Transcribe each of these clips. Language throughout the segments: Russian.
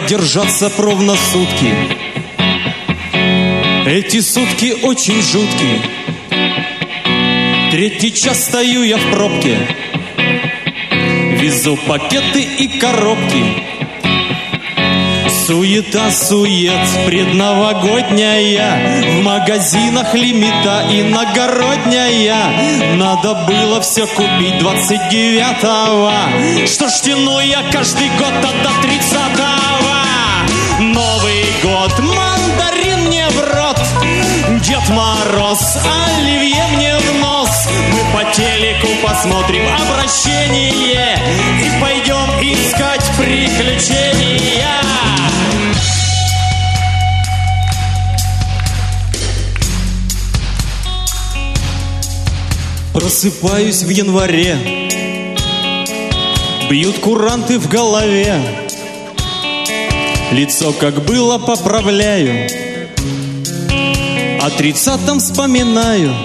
продержаться ровно сутки. Эти сутки очень жуткие. Третий час стою я в пробке, везу пакеты и коробки. Суета-сует предновогодняя, в магазинах лимита иногородняя. Надо было все купить 29-го. Что ж тяну я каждый год до 30-го? Новый год, мандарин мне в рот, Дед Мороз, оливье мне в нос. Мы по телеку посмотрим обращение и пойдем искать приключения. Просыпаюсь в январе, бьют куранты в голове. Лицо как было поправляю, о 30-м вспоминаю,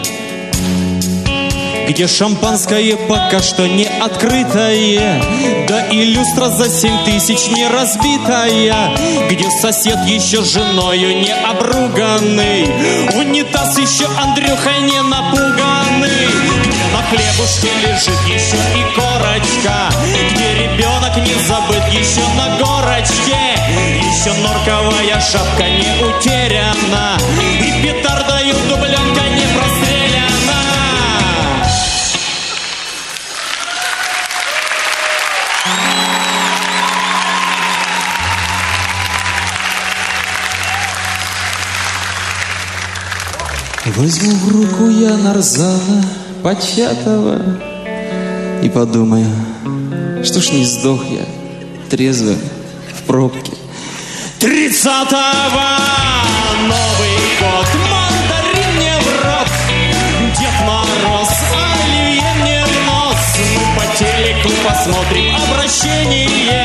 где шампанское пока что не открытое, да и люстра за 7000 не разбитая, где сосед еще женою не обруганный, унитаз еще Андрюхой не напуганный, где на хлебушке лежит еще и корочка, где ребенок не забыт еще на горочке, еще норковая шапка не утеряна, и петардою дубленка не простреляна. Возьму в руку я нарзана початого и подумаю, что ж не сдох я трезвым в пробке. 30-го Новый год, мандарин мне в рот, Дед Мороз, оливье мне в нос. Мы по телеку посмотрим обращение